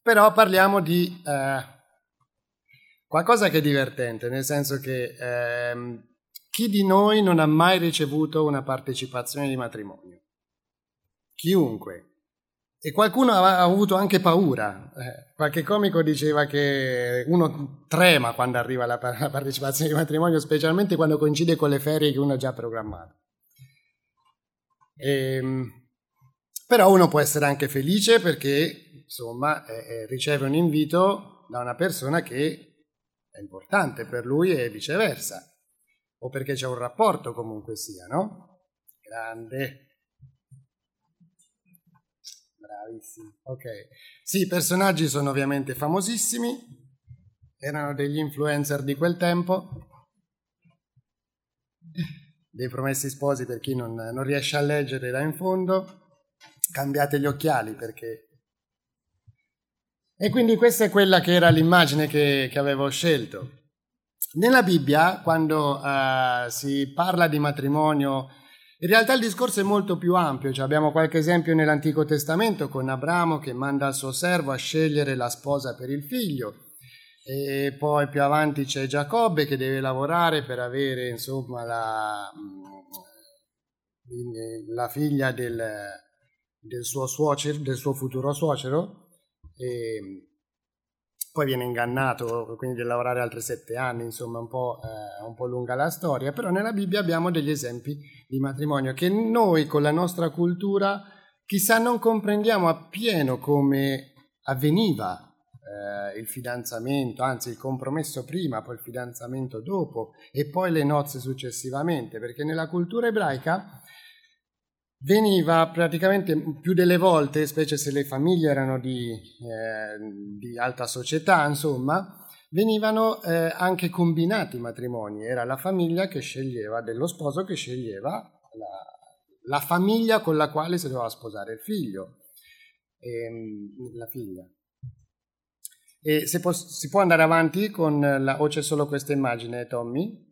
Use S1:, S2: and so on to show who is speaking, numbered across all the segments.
S1: Però parliamo di qualcosa che è divertente, nel senso che chi di noi non ha mai ricevuto una partecipazione di matrimonio? Chiunque. E qualcuno ha avuto anche paura. Qualche comico diceva che uno trema quando arriva la partecipazione di matrimonio, specialmente quando coincide con le ferie che uno ha già programmato. Però uno può essere anche felice perché, insomma, riceve un invito da una persona che è importante per lui e viceversa. O perché c'è un rapporto comunque sia, no? Grande. Bravissimo. Ok. Sì, i personaggi sono ovviamente famosissimi, erano degli influencer di quel tempo, dei Promessi Sposi per chi non riesce a leggere là in fondo, cambiate gli occhiali perché... E quindi questa è quella che era l'immagine che avevo scelto. Nella Bibbia, quando si parla di matrimonio, in realtà il discorso è molto più ampio, cioè abbiamo qualche esempio nell'Antico Testamento con Abramo che manda il suo servo a scegliere la sposa per il figlio, e poi più avanti c'è Giacobbe che deve lavorare per avere insomma la figlia del suo suocero, del suo futuro suocero, e poi viene ingannato, quindi deve lavorare altri 7 anni, insomma un po' lunga la storia, però nella Bibbia abbiamo degli esempi di matrimonio che noi con la nostra cultura chissà non comprendiamo appieno come avveniva il fidanzamento, anzi il compromesso prima, poi il fidanzamento dopo e poi le nozze successivamente, perché nella cultura ebraica veniva praticamente più delle volte, specie se le famiglie erano di alta società, insomma, venivano anche combinati i matrimoni. Era la famiglia che sceglieva, dello sposo che sceglieva la famiglia con la quale si doveva sposare il figlio, la figlia. E si può andare avanti con o c'è solo questa immagine, Tommy?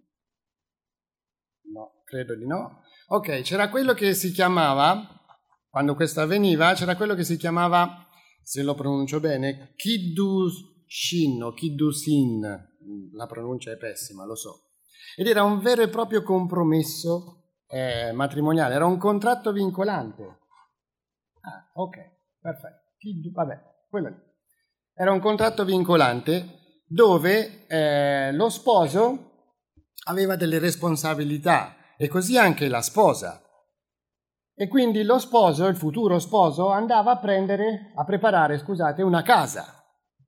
S1: No, credo di no. Ok, c'era quello che si chiamava, quando questo avveniva, c'era quello che si chiamava, se lo pronuncio bene, Kiddushin o Kiddusin, la pronuncia è pessima, lo so, ed era un vero e proprio compromesso matrimoniale, era un contratto vincolante. Ah, ok, perfetto, vabbè, quello lì. Era un contratto vincolante dove lo sposo aveva delle responsabilità, e così anche la sposa. E quindi lo sposo, il futuro sposo, andava a preparare una casa.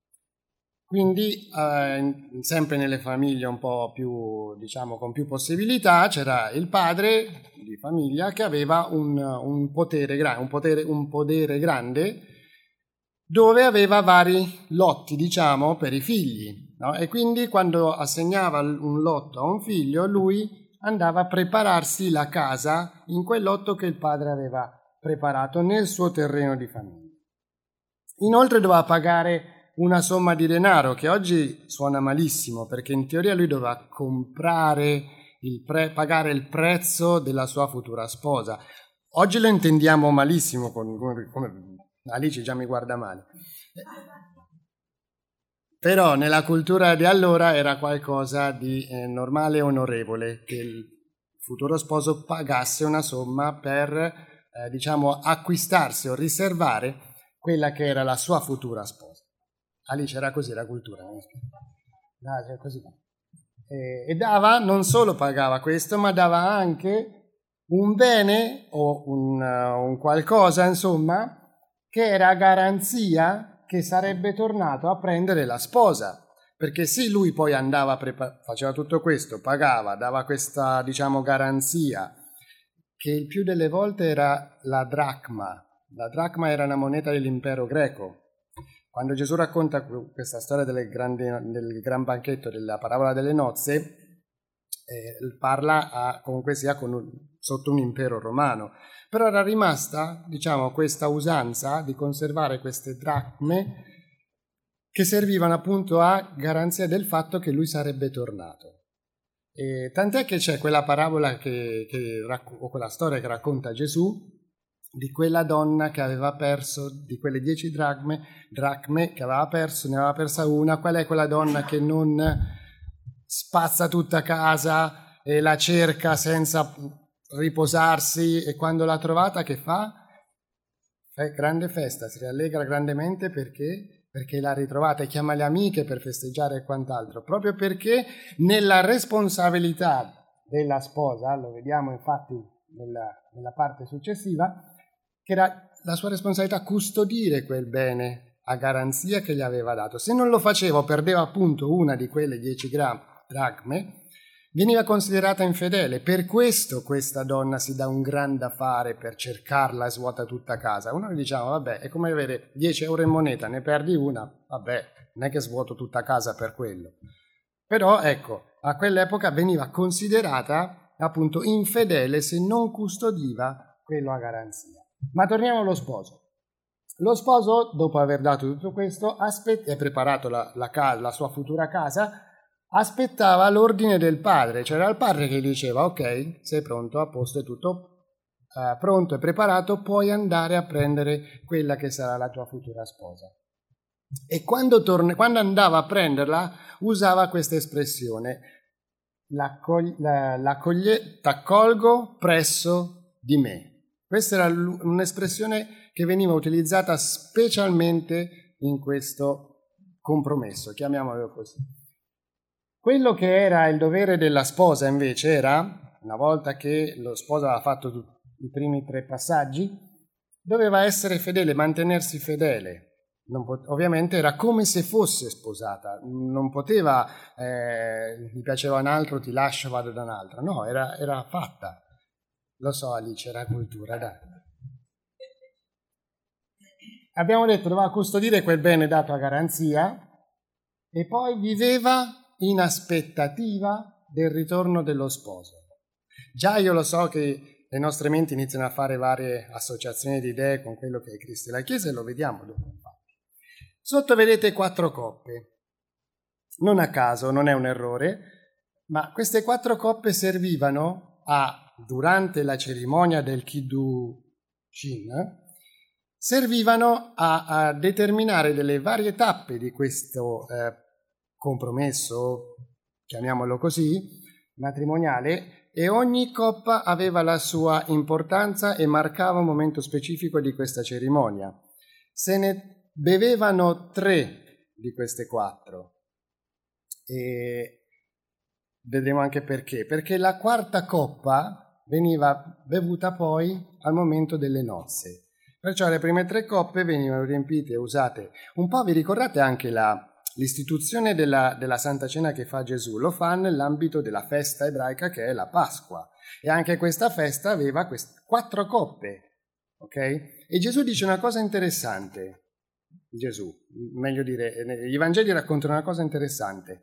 S1: Quindi, sempre nelle famiglie un po' più, diciamo, con più possibilità, c'era il padre di famiglia che aveva un podere grande, dove aveva vari lotti, diciamo, per i figli, no? E quindi quando assegnava un lotto a un figlio, lui andava a prepararsi la casa in quel lotto che il padre aveva preparato nel suo terreno di famiglia. Inoltre doveva pagare una somma di denaro che oggi suona malissimo, perché in teoria lui doveva pagare il prezzo della sua futura sposa. Oggi lo intendiamo malissimo, come Alice già mi guarda male. Però nella cultura di allora era qualcosa di normale e onorevole che il futuro sposo pagasse una somma per, diciamo, acquistarsi o riservare quella che era la sua futura sposa. Alice era così la cultura. Cioè così. E dava, non solo pagava questo, ma dava anche un bene o un qualcosa, insomma, che era garanzia che sarebbe tornato a prendere la sposa, perché sì, lui poi andava, faceva tutto questo, pagava, dava questa, diciamo, garanzia, che il più delle volte era la dracma. La dracma era una moneta dell'impero greco. Quando Gesù racconta questa storia del gran banchetto, della parabola delle nozze, parla comunque sia sotto un impero romano. Però era rimasta, diciamo, questa usanza di conservare queste dracme che servivano appunto a garanzia del fatto che lui sarebbe tornato. E tant'è che c'è quella parabola o quella storia che racconta Gesù, di quella donna che aveva perso, di quelle 10 dracme che aveva perso, ne aveva persa una. Qual è quella donna che non spazza tutta casa e la cerca senza riposarsi, e quando l'ha trovata che fa? Grande festa, si rallegra grandemente perché l'ha ritrovata e chiama le amiche per festeggiare e quant'altro, proprio perché nella responsabilità della sposa, lo vediamo infatti nella parte successiva, che era la sua responsabilità custodire quel bene a garanzia che gli aveva dato. Se non lo faceva o perdeva appunto una di quelle 10 dracme, veniva considerata infedele. Per questo questa donna si dà un gran da fare per cercarla e svuota tutta casa. Uno diciamo, vabbè, è come avere 10 euro in moneta, ne perdi una, vabbè, non è che svuoto tutta casa per quello. Però ecco, a quell'epoca veniva considerata appunto infedele se non custodiva quello a garanzia. Ma torniamo allo sposo. Lo sposo, dopo aver dato tutto questo, e preparato la sua futura casa, aspettava l'ordine del padre. C'era il padre che gli diceva: ok, sei pronto, a posto, è tutto pronto e preparato, puoi andare a prendere quella che sarà la tua futura sposa. E quando andava a prenderla usava questa espressione: t'accolgo presso di me. Questa era un'espressione che veniva utilizzata specialmente in questo compromesso, chiamiamolo così. Quello che era il dovere della sposa invece era, una volta che lo sposo aveva fatto i primi 3 passaggi, doveva essere fedele, mantenersi fedele. Ovviamente era come se fosse sposata, non poteva, mi piaceva un altro, ti lascio, vado da un'altra. No, era fatta. Lo so, Alice, era cultura, dai. Abbiamo detto, doveva custodire quel bene dato a garanzia e poi viveva in aspettativa del ritorno dello sposo. Già io lo so che le nostre menti iniziano a fare varie associazioni di idee con quello che è Cristo e la Chiesa, e lo vediamo dopo. Sotto vedete 4 coppe. Non a caso, non è un errore, ma queste 4 coppe servivano durante la cerimonia del Kiddushin, servivano a determinare delle varie tappe di questo compromesso, chiamiamolo così, matrimoniale, e ogni coppa aveva la sua importanza e marcava un momento specifico di questa cerimonia. Se ne bevevano 3 di queste 4 e vedremo anche perché. Perché la quarta coppa veniva bevuta poi al momento delle nozze. Perciò le prime 3 coppe venivano riempite e usate. Un po' vi ricordate anche l'istituzione della Santa Cena che fa Gesù? Lo fa nell'ambito della festa ebraica che è la Pasqua. E anche questa festa aveva 4 coppe. Ok? E Gesù dice una cosa interessante. Meglio dire, gli Vangeli raccontano una cosa interessante.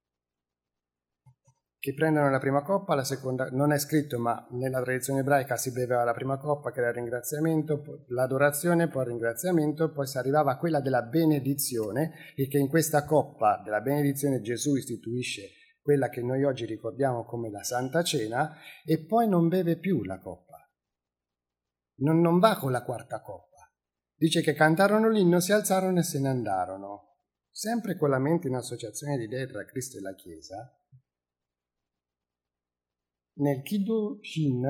S1: Che prendono la prima coppa, la seconda non è scritto, ma nella tradizione ebraica si beveva la prima coppa, che era il ringraziamento, poi l'adorazione, poi il ringraziamento, poi si arrivava a quella della benedizione, e che in questa coppa della benedizione Gesù istituisce quella che noi oggi ricordiamo come la Santa Cena, e poi non beve più la coppa. Non va con la quarta coppa. Dice che cantarono l'inno, si alzarono e se ne andarono. Sempre con la mente in associazione di idee tra Cristo e la Chiesa. Nel Kiddushin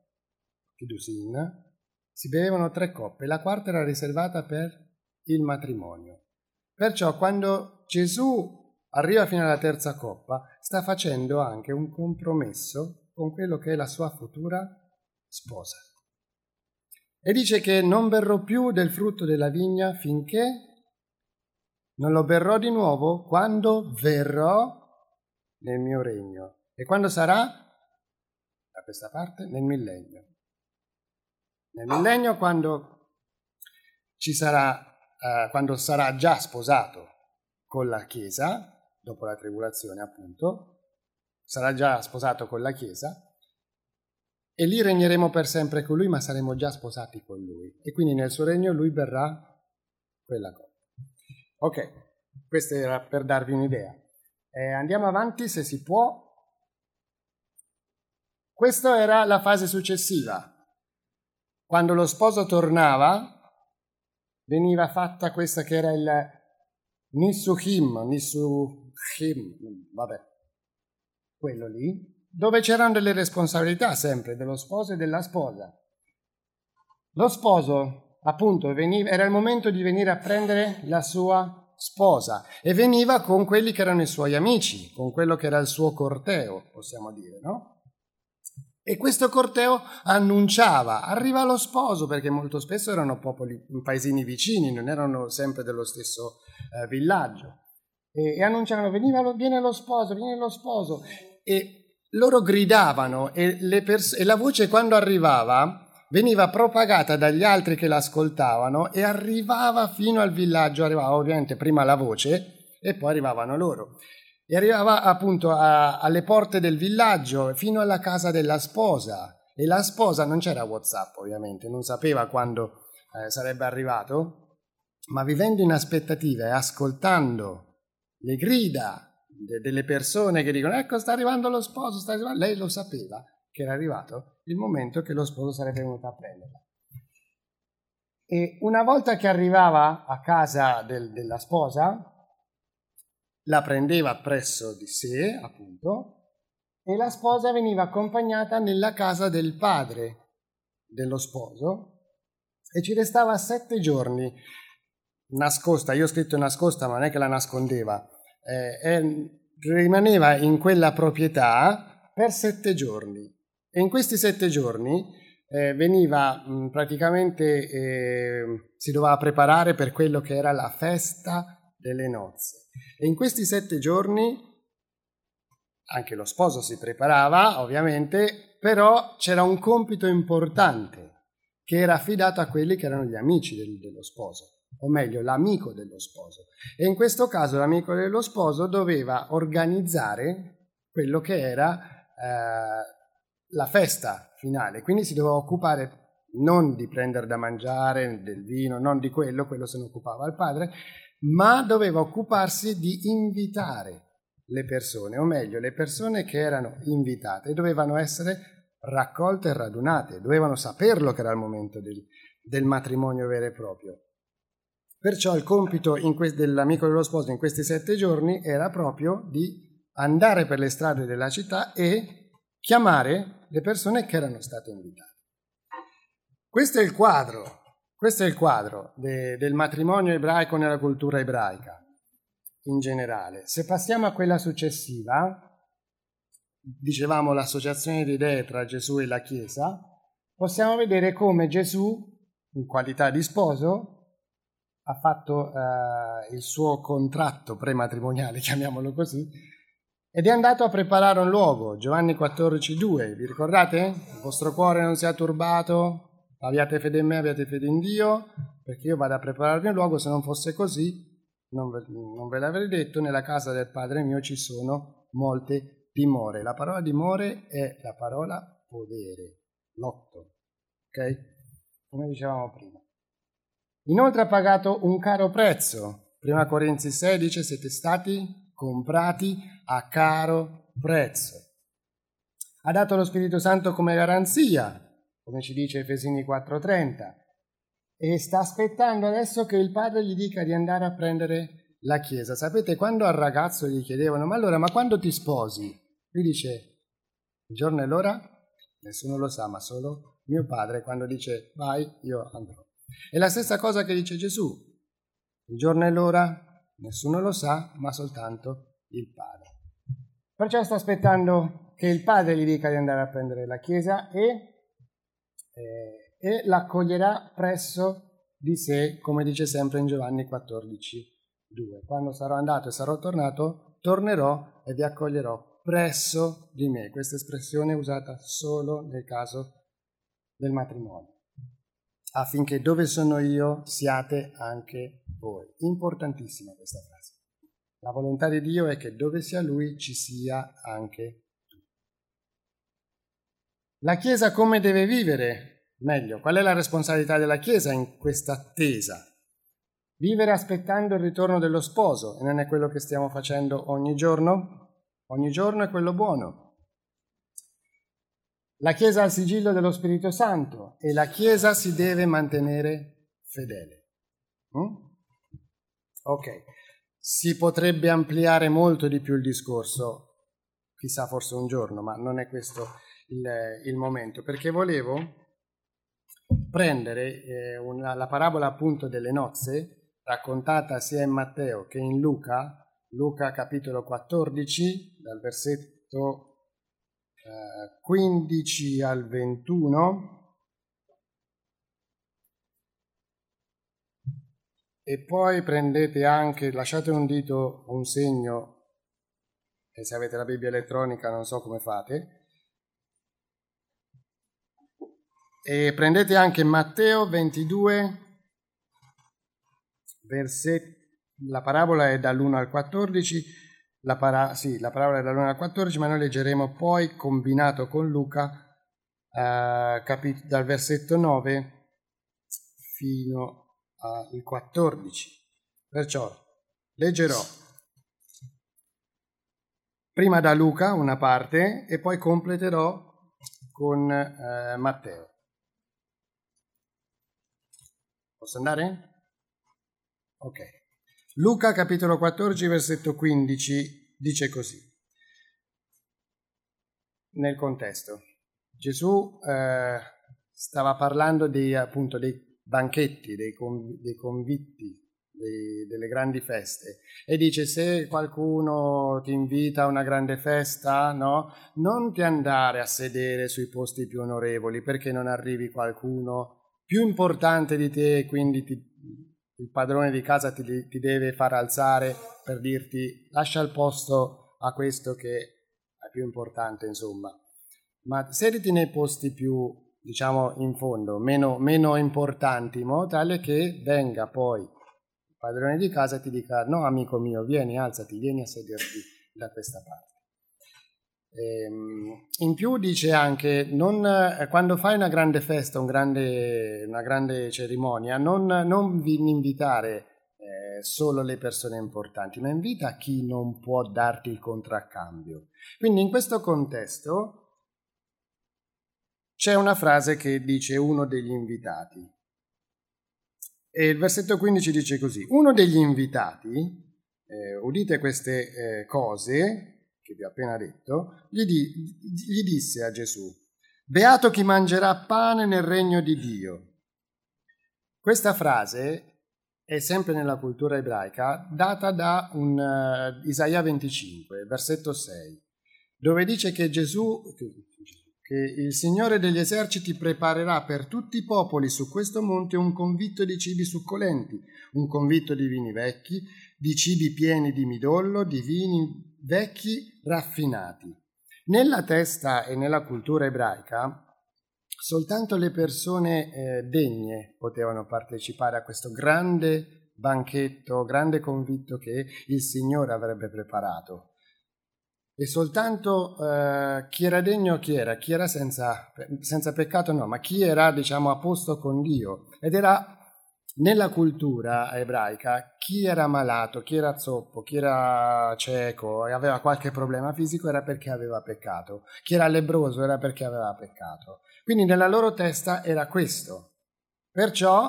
S1: si bevevano 3 coppe, la quarta era riservata per il matrimonio. Perciò quando Gesù arriva fino alla terza coppa, sta facendo anche un compromesso con quello che è la sua futura sposa. E dice che non berrò più del frutto della vigna finché non lo berrò di nuovo quando verrò nel mio regno. E quando sarà? Da questa parte, nel millennio. Nel millennio, quando sarà già sposato con la Chiesa, dopo la tribolazione appunto, sarà già sposato con la Chiesa, e lì regneremo per sempre con lui, ma saremo già sposati con lui. E quindi nel suo regno lui berrà quella coppa. Ok, questo era per darvi un'idea. Andiamo avanti se si può. Questa era la fase successiva. quando lo sposo tornava, veniva fatta questa che era il Nisuhim, vabbè, quello lì, dove c'erano delle responsabilità sempre dello sposo e della sposa. Lo sposo, appunto, era il momento di venire a prendere la sua sposa e veniva con quelli che erano i suoi amici, con quello che era il suo corteo, possiamo dire, no? E questo corteo annunciava, arriva lo sposo, perché molto spesso erano popoli, paesini vicini, non erano sempre dello stesso villaggio. E annunciavano, viene lo sposo. E loro gridavano e la voce quando arrivava veniva propagata dagli altri che l'ascoltavano e arrivava fino al villaggio, arrivava ovviamente prima la voce e poi arrivavano loro. E arrivava appunto alle porte del villaggio fino alla casa della sposa, e la sposa non c'era WhatsApp ovviamente, non sapeva quando sarebbe arrivato, ma vivendo in aspettativa e ascoltando le grida delle persone che dicono ecco sta arrivando lo sposo, lei lo sapeva che era arrivato il momento che lo sposo sarebbe venuto a prenderla. E una volta che arrivava a casa della sposa, la prendeva presso di sé, appunto, e la sposa veniva accompagnata nella casa del padre dello sposo e ci restava 7 giorni nascosta. Io ho scritto nascosta, ma non è che la nascondeva, rimaneva in quella proprietà per 7 giorni. E in questi 7 giorni veniva praticamente, si doveva preparare per quello che era la festa delle nozze. E in questi 7 giorni anche lo sposo si preparava, ovviamente, però c'era un compito importante che era affidato a quelli che erano gli amici dello sposo, o meglio, l'amico dello sposo. E in questo caso l'amico dello sposo doveva organizzare quello che era la festa finale, quindi si doveva occupare non di prendere da mangiare, del vino, non di quello se ne occupava il padre, ma doveva occuparsi di invitare le persone, o meglio, le persone che erano invitate dovevano essere raccolte e radunate, dovevano saperlo che era il momento del matrimonio vero e proprio. Perciò il compito dell'amico dello sposo in questi 7 giorni era proprio di andare per le strade della città e chiamare le persone che erano state invitate. Questo è il quadro del matrimonio ebraico nella cultura ebraica in generale. Se passiamo a quella successiva, dicevamo l'associazione di idee tra Gesù e la Chiesa, possiamo vedere come Gesù, in qualità di sposo, ha fatto il suo contratto prematrimoniale, chiamiamolo così, ed è andato a preparare un luogo. Giovanni 14,2, vi ricordate? Il vostro cuore non sia turbato, abbiate fede in me, abbiate fede in Dio, perché io vado a prepararvi un luogo, se non fosse così non ve l'avrei detto, nella casa del Padre mio ci sono molte dimore. La parola dimore è la parola podere, lotto, ok? Come dicevamo prima. Inoltre ha pagato un caro prezzo. 1 Corinzi 16, siete stati comprati a caro prezzo. Ha dato lo Spirito Santo come garanzia, come ci dice Efesini 4,30, e sta aspettando adesso che il padre gli dica di andare a prendere la chiesa. Sapete, quando al ragazzo gli chiedevano ma quando ti sposi? Lui dice il giorno e l'ora? Nessuno lo sa, ma solo mio padre. Quando dice vai, io andrò. È la stessa cosa che dice Gesù. Il giorno e l'ora? Nessuno lo sa, ma soltanto il padre. Perciò sta aspettando che il padre gli dica di andare a prendere la chiesa e l'accoglierà presso di sé, come dice sempre in Giovanni 14,2. Quando sarò andato e sarò tornato, tornerò e vi accoglierò presso di me. Questa espressione è usata solo nel caso del matrimonio, affinché dove sono io siate anche voi. Importantissima questa frase. La volontà di Dio è che dove sia Lui ci sia anche tu. La Chiesa come deve vivere? Meglio, qual è la responsabilità della Chiesa in questa attesa? Vivere aspettando il ritorno dello sposo, e non è quello che stiamo facendo ogni giorno? Ogni giorno è quello buono. La Chiesa ha il sigillo dello Spirito Santo e la Chiesa si deve mantenere fedele. Ok, si potrebbe ampliare molto di più il discorso, chissà forse un giorno, ma non è questo il momento, perché volevo prendere la parabola appunto delle nozze, raccontata sia in Matteo che in Luca capitolo 14, dal versetto 15 al 21, e poi prendete anche, lasciate un dito, un segno, e se avete la Bibbia elettronica non so come fate, e prendete anche Matteo 22, la parabola è dall'1 al 14, la parabola è dall'1 al 14, ma noi leggeremo poi combinato con Luca dal versetto 9 fino al 14. Perciò leggerò prima da Luca una parte e poi completerò con Matteo. Posso andare? Ok. Luca capitolo 14 versetto 15 dice così. Nel contesto, Gesù stava parlando appunto dei banchetti, dei convitti, delle grandi feste, e dice: se qualcuno ti invita a una grande festa, no, non ti andare a sedere sui posti più onorevoli, perché non arrivi qualcuno più importante di te e quindi il padrone di casa ti deve far alzare per dirti lascia il posto a questo che è più importante, insomma. Ma sediti nei posti più, diciamo, in fondo, meno importanti, in modo tale che venga poi il padrone di casa e ti dica: no, amico mio, vieni, alzati, vieni a sederti da questa parte. In più dice anche, quando fai una grande festa, una grande cerimonia, non invitare solo le persone importanti, ma invita chi non può darti il contraccambio. Quindi in questo contesto c'è una frase che dice uno degli invitati, e il versetto 15 dice così: uno degli invitati, udite queste cose che vi ho appena detto, gli disse a Gesù: beato chi mangerà pane nel regno di Dio. Questa frase è sempre nella cultura ebraica, data da Isaia 25, versetto 6, dove dice che che il Signore degli eserciti preparerà per tutti i popoli su questo monte un convitto di cibi succolenti, un convitto di vini vecchi, di cibi pieni di midollo, di vini vecchi raffinati. Nella testa e nella cultura ebraica soltanto le persone degne potevano partecipare a questo grande banchetto, grande convitto che il Signore avrebbe preparato. E soltanto chi era degno, chi era senza peccato, no, ma chi era, diciamo, a posto con Dio. Ed era nella cultura ebraica chi era malato, chi era zoppo, chi era cieco e aveva qualche problema fisico era perché aveva peccato. Chi era lebbroso era perché aveva peccato. Quindi nella loro testa era questo. Perciò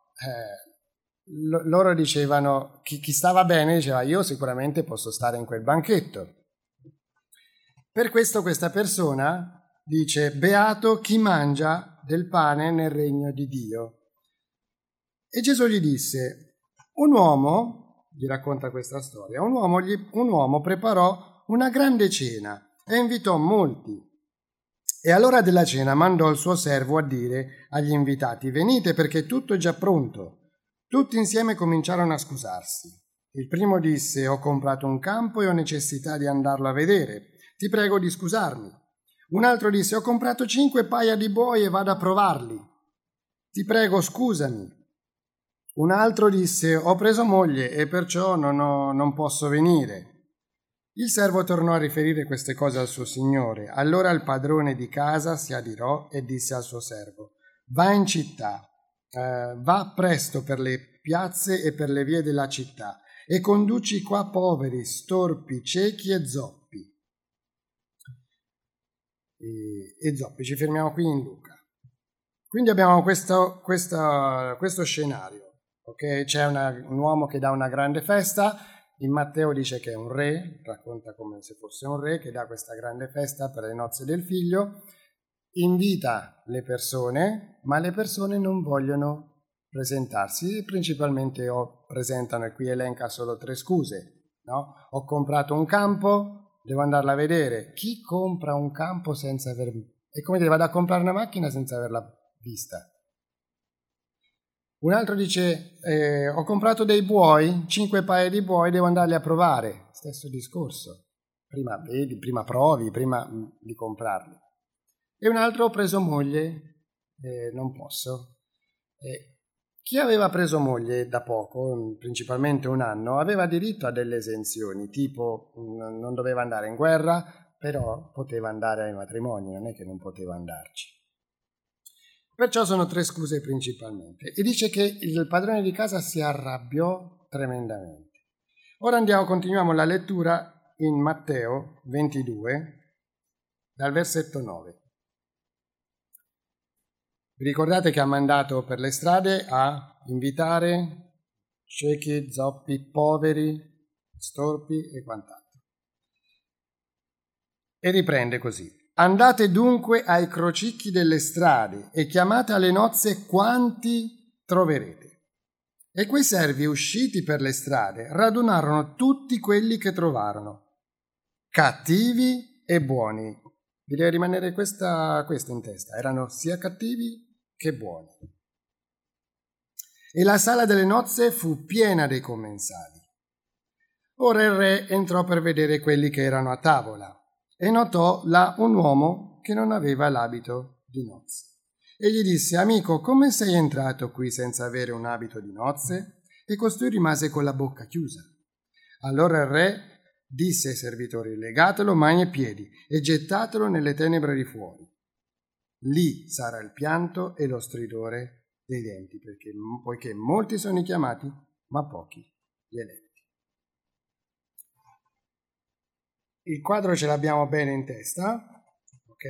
S1: loro dicevano, chi stava bene diceva: io sicuramente posso stare in quel banchetto. Per questo questa persona dice: beato chi mangia del pane nel regno di Dio. E Gesù gli disse: un uomo, gli racconta questa storia, un uomo preparò una grande cena e invitò molti. E all'ora della cena mandò il suo servo a dire agli invitati: venite, perché tutto è già pronto. Tutti insieme cominciarono a scusarsi. Il primo disse: ho comprato un campo e ho necessità di andarlo a vedere. Ti prego di scusarmi. Un altro disse: ho comprato 5 paia di buoi e vado a provarli. Ti prego, scusami. Un altro disse: ho preso moglie e perciò non posso venire. Il servo tornò a riferire queste cose al suo signore. Allora il padrone di casa si adirò e disse al suo servo: va in città, va presto per le piazze e per le vie della città e conduci qua poveri, storpi, ciechi e zoppi. e zoppi. Ci fermiamo qui in Luca. Quindi abbiamo questo scenario, ok? C'è un uomo che dà una grande festa, in Matteo dice che è un re, racconta come se fosse un re che dà questa grande festa per le nozze del figlio, invita le persone, ma le persone non vogliono presentarsi, principalmente presentano, e qui elenca solo 3 scuse, no? Ho comprato un campo, devo andarla a vedere. Chi compra un campo senza aver... È come dire, vado a comprare una macchina senza averla vista. Un altro dice, ho comprato dei buoi, 5 paia di buoi, devo andarli a provare. Stesso discorso. Prima vedi, prima provi, prima di comprarli. E un altro, ho preso moglie, non posso. Chi aveva preso moglie da poco, principalmente 1 anno, aveva diritto a delle esenzioni, tipo non doveva andare in guerra, però poteva andare ai matrimoni, non è che non poteva andarci. Perciò sono 3 scuse principalmente. E dice che il padrone di casa si arrabbiò tremendamente. Ora continuiamo la lettura in Matteo 22, dal versetto 9. Vi ricordate che ha mandato per le strade a invitare ciechi, zoppi, poveri, storpi e quant'altro. E riprende così. Andate dunque ai crocicchi delle strade e chiamate alle nozze quanti troverete. E quei servi usciti per le strade radunarono tutti quelli che trovarono, cattivi e buoni. Vi deve rimanere questo in testa. Erano sia cattivi che buoni. E la sala delle nozze fu piena dei commensali. Ora il re entrò per vedere quelli che erano a tavola e notò là un uomo che non aveva l'abito di nozze. E gli disse: amico, come sei entrato qui senza avere un abito di nozze? E costui rimase con la bocca chiusa. Allora il re disse ai servitori: legatelo mani e piedi e gettatelo nelle tenebre di fuori. Lì sarà il pianto e lo stridore dei denti, poiché molti sono i chiamati, ma pochi gli eletti. Il quadro ce l'abbiamo bene in testa, ok?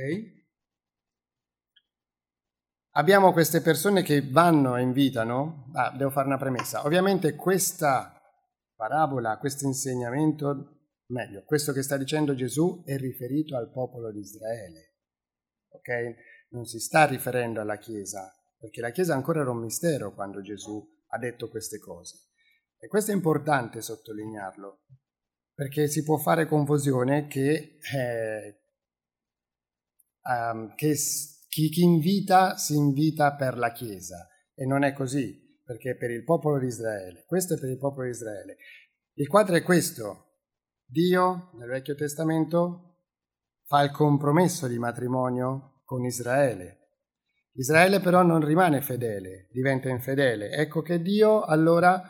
S1: Abbiamo queste persone che vanno e invitano. Devo fare una premessa. Ovviamente questa parabola, questo insegnamento, meglio, questo che sta dicendo Gesù è riferito al popolo di Israele, ok? Non si sta riferendo alla Chiesa, perché la Chiesa ancora era un mistero quando Gesù ha detto queste cose. E questo è importante sottolinearlo, perché si può fare confusione che chi invita si invita per la Chiesa, e non è così, perché è per il popolo di Israele. Questo è per il popolo di Israele. Il quadro è questo: Dio nel Vecchio Testamento fa il compromesso di matrimonio con Israele. Israele però non rimane fedele, diventa infedele. Ecco che Dio allora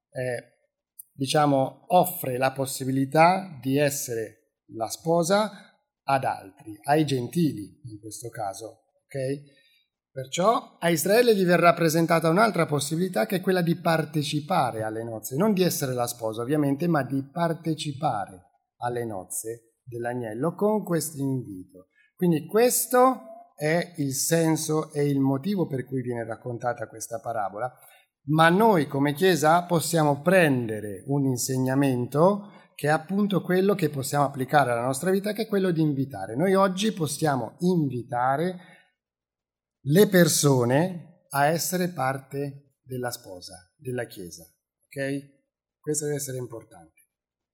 S1: offre la possibilità di essere la sposa ad altri, ai gentili in questo caso, ok? Perciò a Israele gli verrà presentata un'altra possibilità, che è quella di partecipare alle nozze, non di essere la sposa ovviamente, ma di partecipare alle nozze dell'agnello con questo invito. Quindi questo è il senso e il motivo per cui viene raccontata questa parabola. Ma noi come Chiesa possiamo prendere un insegnamento che è appunto quello che possiamo applicare alla nostra vita, che è quello di invitare. Noi oggi possiamo invitare le persone a essere parte della sposa, della Chiesa, ok? Questo deve essere importante.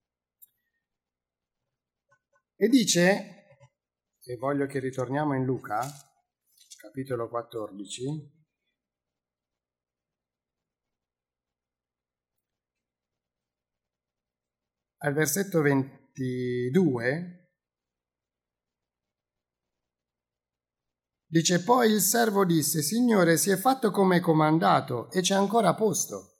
S1: E dice, e voglio che ritorniamo in Luca, capitolo 14, al versetto 22, dice: poi il servo disse: Signore, si è fatto come comandato e c'è ancora posto.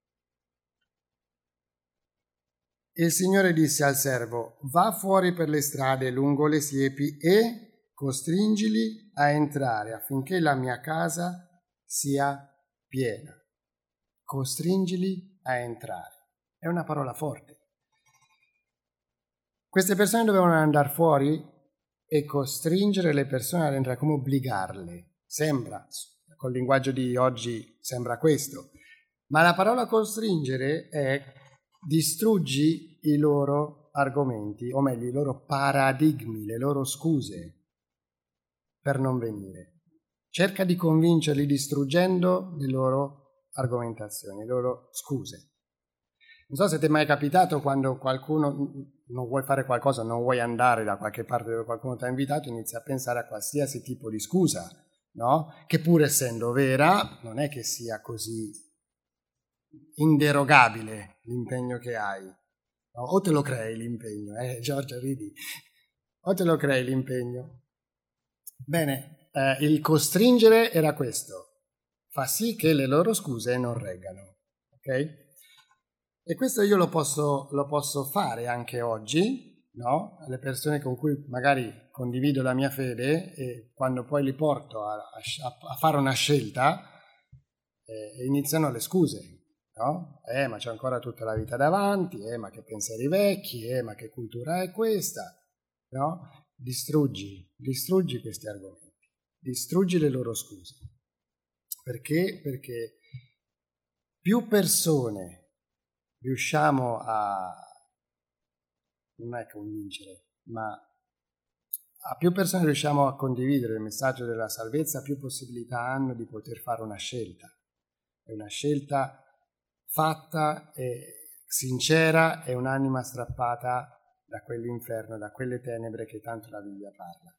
S1: E il Signore disse al servo: va fuori per le strade lungo le siepi e costringili a entrare affinché la mia casa sia piena. Costringili a entrare. È una parola forte. Queste persone dovevano andare fuori e costringere le persone ad entrare, come obbligarle. Sembra, col linguaggio di oggi sembra questo, ma la parola costringere è distruggi i loro argomenti, o meglio i loro paradigmi, le loro scuse per non venire. Cerca di convincerli distruggendo le loro argomentazioni, le loro scuse. Non so se ti è mai capitato quando qualcuno non vuoi fare qualcosa, non vuoi andare da qualche parte dove qualcuno ti ha invitato, inizi a pensare a qualsiasi tipo di scusa, no? Che pur essendo vera, non è che sia così inderogabile l'impegno che hai. No? O te lo crei l'impegno, Giorgia, ridi. O te lo crei l'impegno. Bene, il costringere era questo. Fa sì che le loro scuse non reggano, ok? E questo io lo posso fare anche oggi, no? Alle persone con cui magari condivido la mia fede e quando poi li porto a fare una scelta iniziano le scuse, no? Ma c'è ancora tutta la vita davanti, ma che pensieri vecchi, ma che cultura è questa, no? Distruggi questi argomenti, distruggi le loro scuse. Perché? Perché più persone riusciamo non è convincere, ma a più persone riusciamo a condividere il messaggio della salvezza, più possibilità hanno di poter fare una scelta. È una scelta fatta e sincera e un'anima strappata da quell'inferno, da quelle tenebre che tanto la Bibbia parla.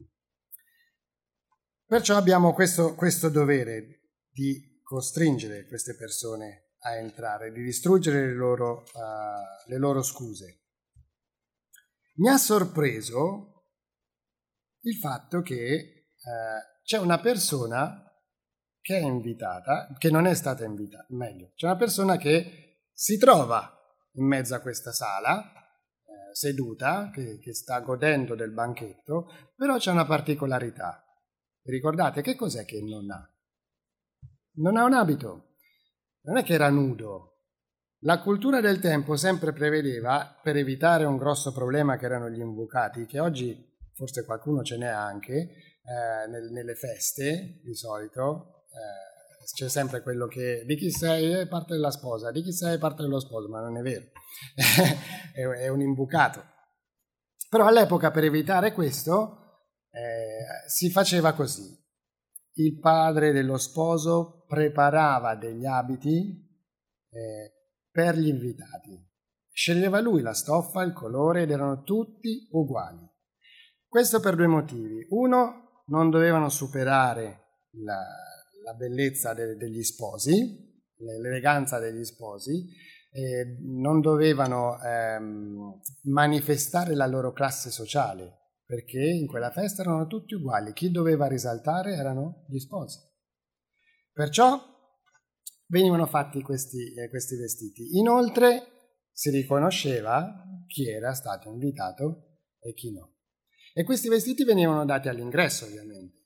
S1: Perciò abbiamo questo dovere di costringere queste persone a entrare, di distruggere le loro scuse. Mi ha sorpreso il fatto che c'è una persona che è invitata, che non è stata invitata, meglio, c'è una persona che si trova in mezzo a questa sala, seduta, che sta godendo del banchetto, però c'è una particolarità. Vi ricordate che cos'è che non ha? Non ha un abito. Non è che era nudo. La cultura del tempo sempre prevedeva, per evitare un grosso problema che erano gli imbucati, che oggi forse qualcuno ce n'è anche, nelle feste di solito, c'è sempre quello che di chi sei parte della sposa, di chi sei parte dello sposo, ma non è vero, è un imbucato. Però all'epoca per evitare questo si faceva così. Il padre dello sposo preparava degli abiti per gli invitati. Sceglieva lui la stoffa, il colore ed erano tutti uguali. Questo per due motivi. Uno, non dovevano superare la bellezza degli sposi, l'eleganza degli sposi, non dovevano manifestare la loro classe sociale, perché in quella festa erano tutti uguali, chi doveva risaltare erano gli sposi. Perciò venivano fatti questi vestiti. Inoltre si riconosceva chi era stato invitato e chi no. E questi vestiti venivano dati all'ingresso, ovviamente.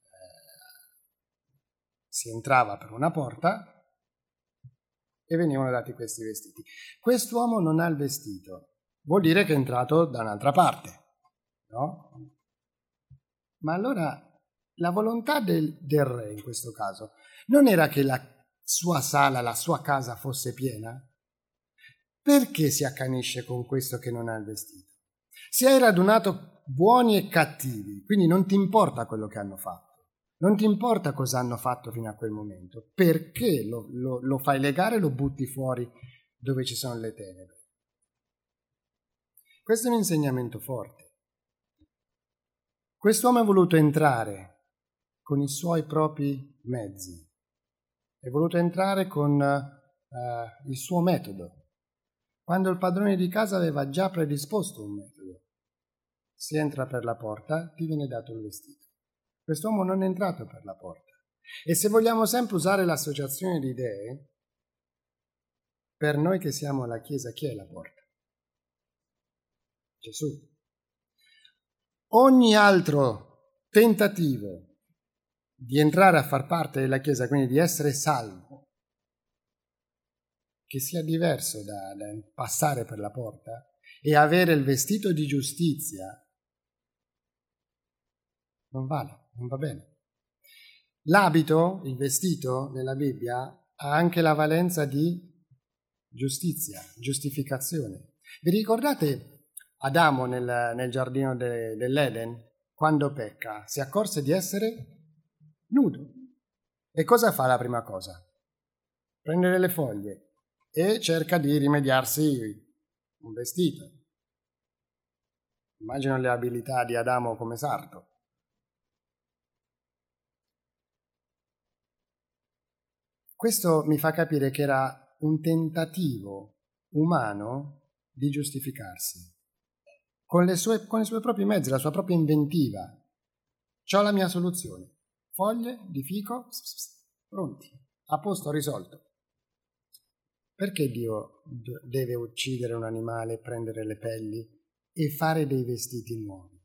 S1: Si entrava per una porta e venivano dati questi vestiti. Quest'uomo non ha il vestito, vuol dire che è entrato da un'altra parte. No? Ma allora la volontà del re in questo caso non era che la sua sala, la sua casa fosse piena? Perché si accanisce con questo che non ha il vestito? Si è radunato buoni e cattivi, quindi non ti importa quello che hanno fatto, non ti importa cosa hanno fatto fino a quel momento, perché lo fai legare e lo butti fuori dove ci sono le tenebre. Questo è un insegnamento forte. Quest'uomo è voluto entrare con i suoi propri mezzi, è voluto entrare con il suo metodo, quando il padrone di casa aveva già predisposto un metodo. Si entra per la porta, ti viene dato il vestito. Quest'uomo non è entrato per la porta. E se vogliamo sempre usare l'associazione di idee, per noi che siamo la Chiesa, chi è la porta? Gesù. Ogni altro tentativo di entrare a far parte della Chiesa, quindi di essere salvo, che sia diverso da passare per la porta e avere il vestito di giustizia, non vale, non va bene. L'abito, il vestito nella Bibbia ha anche la valenza di giustizia, giustificazione. Vi ricordate Adamo nel giardino dell'Eden? Quando pecca, si accorse di essere nudo. E cosa fa la prima cosa? Prendere le foglie e cerca di rimediarsi un vestito. Immagino le abilità di Adamo come sarto. Questo mi fa capire che era un tentativo umano di giustificarsi. Con i suoi propri mezzi, la sua propria inventiva. C'ho la mia soluzione. Foglie di fico, pronti, a posto, risolto. Perché Dio deve uccidere un animale, prendere le pelli e fare dei vestiti nuovi?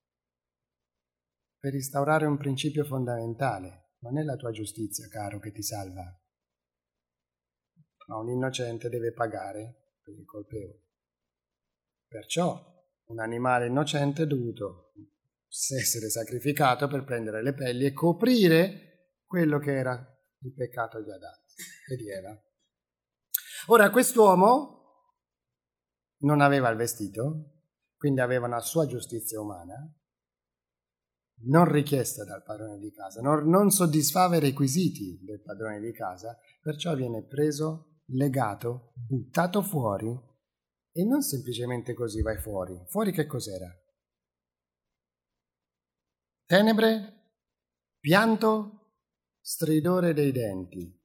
S1: Per instaurare un principio fondamentale. Non è la tua giustizia, caro, che ti salva, ma un innocente deve pagare per il colpevole. Perciò un animale innocente è dovuto essere sacrificato per prendere le pelli e coprire quello che era il peccato di Adamo e di Eva. Ora, quest'uomo non aveva il vestito, quindi aveva una sua giustizia umana, non richiesta dal padrone di casa, non soddisfava i requisiti del padrone di casa, perciò viene preso, legato, buttato fuori, e non semplicemente così vai fuori. Fuori che cos'era? Tenebre, pianto, stridore dei denti.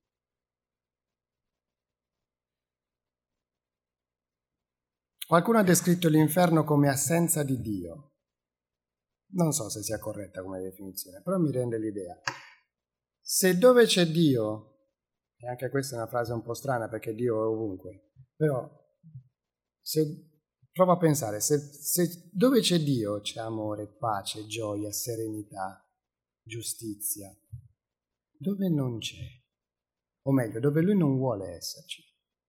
S1: Qualcuno ha descritto l'inferno come assenza di Dio. Non so se sia corretta come definizione, però mi rende l'idea. Se dove c'è Dio, e anche questa è una frase un po' strana perché Dio è ovunque, però prova a pensare, se dove c'è Dio c'è amore, pace, gioia, serenità, giustizia. Dove non c'è, o meglio, dove Lui non vuole esserci,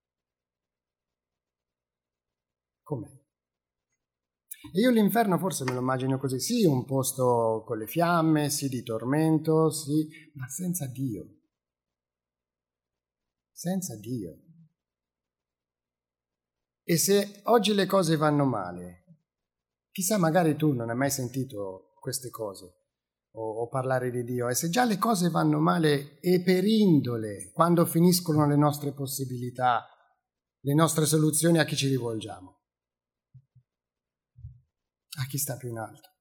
S1: com'è? E io l'inferno forse me lo immagino così, sì, un posto con le fiamme, sì, di tormento, sì, ma senza Dio. Senza Dio. E se oggi le cose vanno male, chissà, magari tu non hai mai sentito queste cose o parlare di Dio, e se già le cose vanno male e per indole, quando finiscono le nostre possibilità, le nostre soluzioni, a chi ci rivolgiamo? A chi sta più in alto.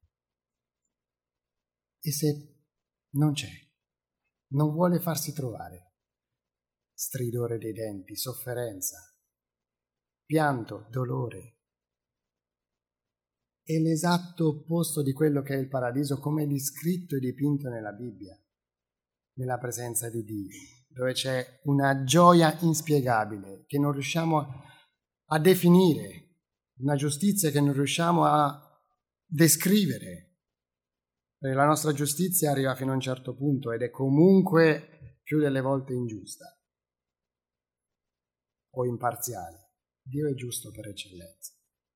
S1: E se non c'è, non vuole farsi trovare, stridore dei denti, sofferenza, pianto, dolore, è l'esatto opposto di quello che è il paradiso, come è descritto e dipinto nella Bibbia, nella presenza di Dio, dove c'è una gioia inspiegabile che non riusciamo a definire, una giustizia che non riusciamo a descrivere, perché la nostra giustizia arriva fino a un certo punto ed è comunque più delle volte ingiusta o imparziale. Dio è giusto per eccellenza.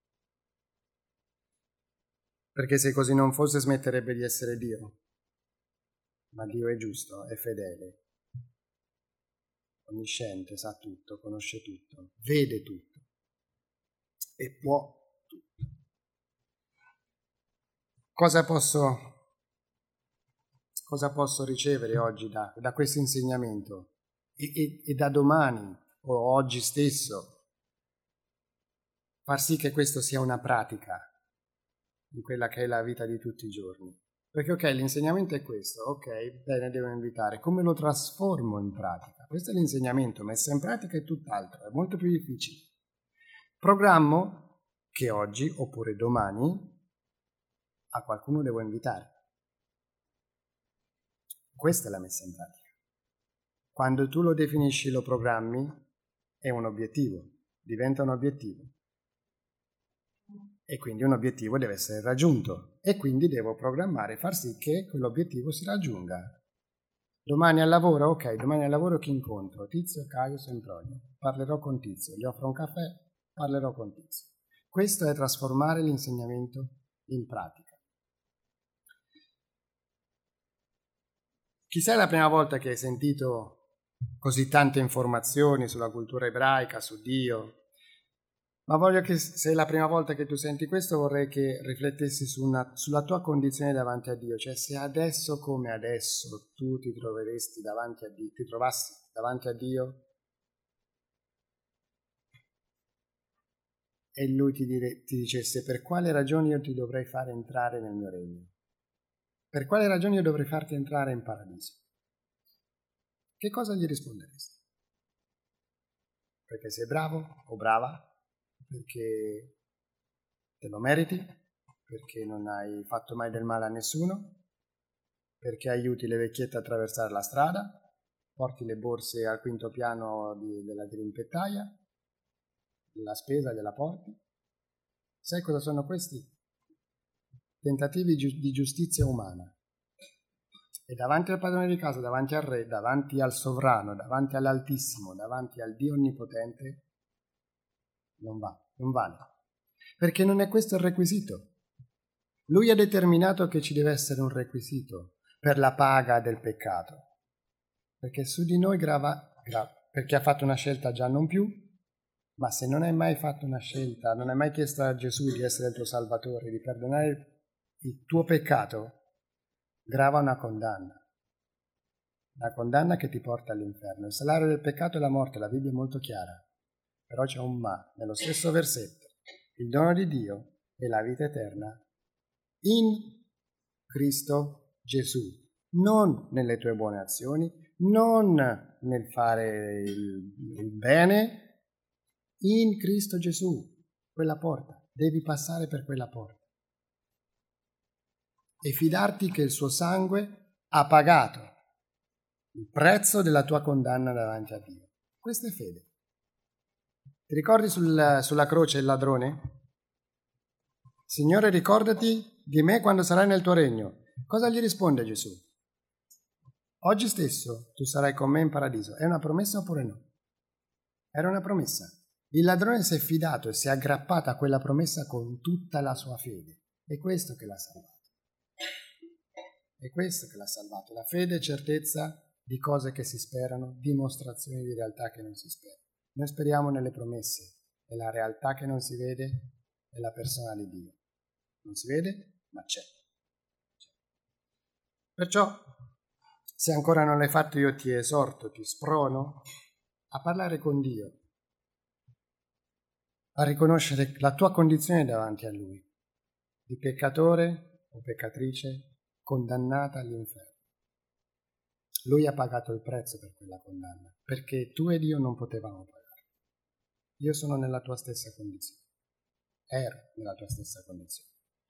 S1: Perché se così non fosse smetterebbe di essere Dio. Ma Dio è giusto, è fedele, onnisciente, sa tutto, conosce tutto, vede tutto e può tutto. Cosa posso ricevere oggi da questo insegnamento e da domani o oggi stesso far sì che questo sia una pratica in quella che è la vita di tutti i giorni? Perché ok, l'insegnamento è questo, ok, bene, devo invitare, come lo trasformo in pratica? Questo è l'insegnamento, messo in pratica è tutt'altro, è molto più difficile. Programmo che oggi oppure domani a qualcuno devo invitare. Questa è la messa in pratica. Quando tu lo definisci, lo programmi, è un obiettivo, diventa un obiettivo. E quindi un obiettivo deve essere raggiunto e quindi devo programmare, far sì che quell'obiettivo si raggiunga. Domani al lavoro, ok, domani al lavoro chi incontro? Tizio, Caio, Sempronio. Parlerò con Tizio, gli offro un caffè, parlerò con Tizio. Questo è trasformare l'insegnamento in pratica. Chissà la prima volta che hai sentito così tante informazioni sulla cultura ebraica, su Dio, ma voglio che se è la prima volta che tu senti questo vorrei che riflettessi sulla tua condizione davanti a Dio, cioè se adesso come adesso tu ti troveresti davanti a Dio, ti trovassi davanti a Dio e Lui ti dicesse per quale ragione io ti dovrei fare entrare nel mio regno, per quale ragione io dovrei farti entrare in paradiso, che cosa gli risponderesti? Perché sei bravo o brava? Perché te lo meriti, perché non hai fatto mai del male a nessuno, perché aiuti le vecchiette a attraversare la strada, porti le borse al quinto piano della dirimpettaia, la spesa gliela porti. Sai cosa sono questi? Tentativi di giustizia umana. E davanti al padrone di casa, davanti al re, davanti al sovrano, davanti all'Altissimo, davanti al Dio Onnipotente, non vale. Perché non è questo il requisito. Lui ha determinato che ci deve essere un requisito per la paga del peccato. Perché su di noi grava perché ha fatto una scelta già non più, ma se non hai mai fatto una scelta, non hai mai chiesto a Gesù di essere il tuo Salvatore, di perdonare il tuo peccato, grava una condanna che ti porta all'inferno. Il salario del peccato è la morte, la Bibbia è molto chiara. Però c'è un ma, nello stesso versetto. Il dono di Dio è la vita eterna in Cristo Gesù, non nelle tue buone azioni, non nel fare il bene, in Cristo Gesù, quella porta, devi passare per quella porta e fidarti che il suo sangue ha pagato il prezzo della tua condanna davanti a Dio. Questa è fede. Ti ricordi sulla croce il ladrone? Signore, ricordati di me quando sarai nel tuo regno. Cosa gli risponde Gesù? Oggi stesso tu sarai con me in paradiso. È una promessa oppure no? Era una promessa. Il ladrone si è fidato e si è aggrappato a quella promessa con tutta la sua fede. È questo che l'ha salvato. È questo che l'ha salvato. La fede è certezza di cose che si sperano, dimostrazioni di realtà che non si sperano. Noi speriamo nelle promesse, e la realtà che non si vede è la persona di Dio. Non si vede, ma c'è. Perciò, se ancora non l'hai fatto, io ti esorto, ti sprono a parlare con Dio, a riconoscere la tua condizione davanti a Lui, di peccatore o peccatrice condannata all'inferno. Lui ha pagato il prezzo per quella condanna, perché tu ed io non potevamo pagare. Io sono nella tua stessa condizione, ero nella tua stessa condizione,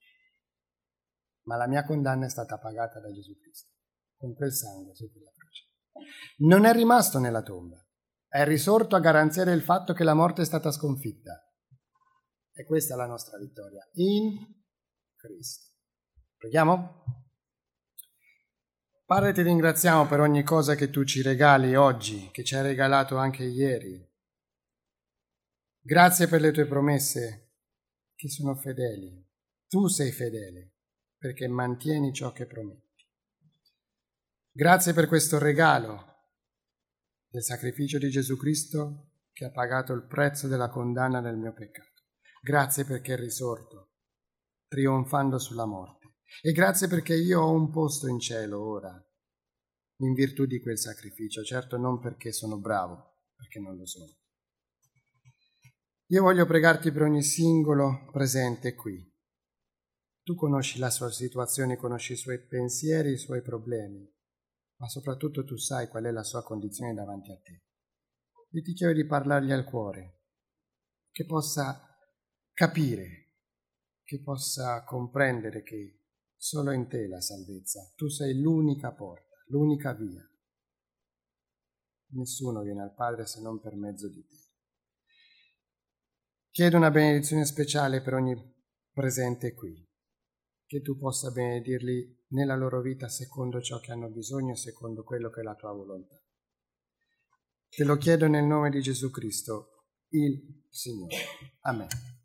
S1: ma la mia condanna è stata pagata da Gesù Cristo, con quel sangue su quella croce. Non è rimasto nella tomba, è risorto a garanzia del fatto che la morte è stata sconfitta. E questa è la nostra vittoria, in Cristo. Preghiamo? Padre, ti ringraziamo per ogni cosa che tu ci regali oggi, che ci hai regalato anche ieri. Grazie per le tue promesse che sono fedeli. Tu sei fedele perché mantieni ciò che prometti. Grazie per questo regalo del sacrificio di Gesù Cristo che ha pagato il prezzo della condanna del mio peccato. Grazie perché è risorto, trionfando sulla morte. E grazie perché io ho un posto in cielo ora, in virtù di quel sacrificio, certo non perché sono bravo, perché non lo sono. Io voglio pregarti per ogni singolo presente qui. Tu conosci la sua situazione, conosci i suoi pensieri, i suoi problemi, ma soprattutto tu sai qual è la sua condizione davanti a te. Io ti chiedo di parlargli al cuore, che possa capire, che possa comprendere che solo in te la salvezza. Tu sei l'unica porta, l'unica via. Nessuno viene al Padre se non per mezzo di te. Chiedo una benedizione speciale per ogni presente qui, che tu possa benedirli nella loro vita secondo ciò che hanno bisogno e secondo quello che è la tua volontà. Te lo chiedo nel nome di Gesù Cristo, il Signore. Amen.